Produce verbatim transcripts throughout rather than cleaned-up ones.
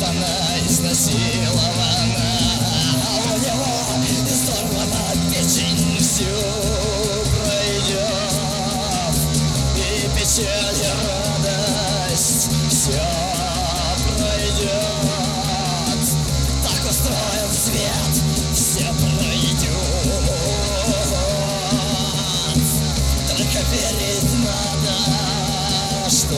она изнасилована, а у него изорвана печень, всю пройдет, и печаль, и радость все пройдет. Так устроен свет, все пройдет. Только верить надо, что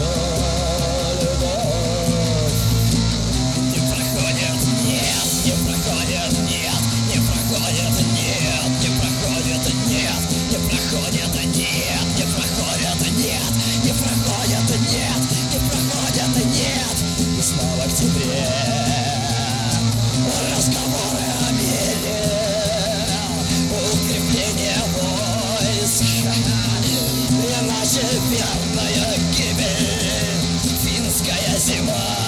любовь не проходит, нет, не проходит, нет, не проходит, нет, не проходит, нет, не проходит, нет, не проходит, нет, не проходит, нет, не проходит, нет. И снова в октябре разговоры о мире, укрепление войск, иначе верная гибель, финская зима,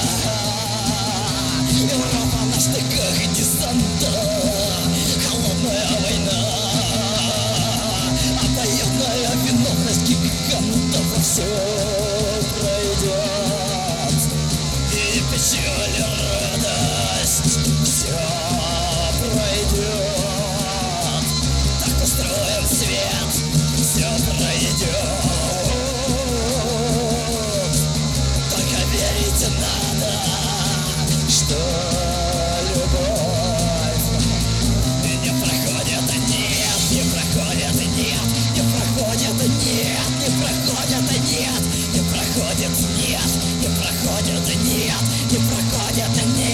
Европа на штыках десанта, холодная война, обоюдная виновность гигантов, все пройдет, и печаль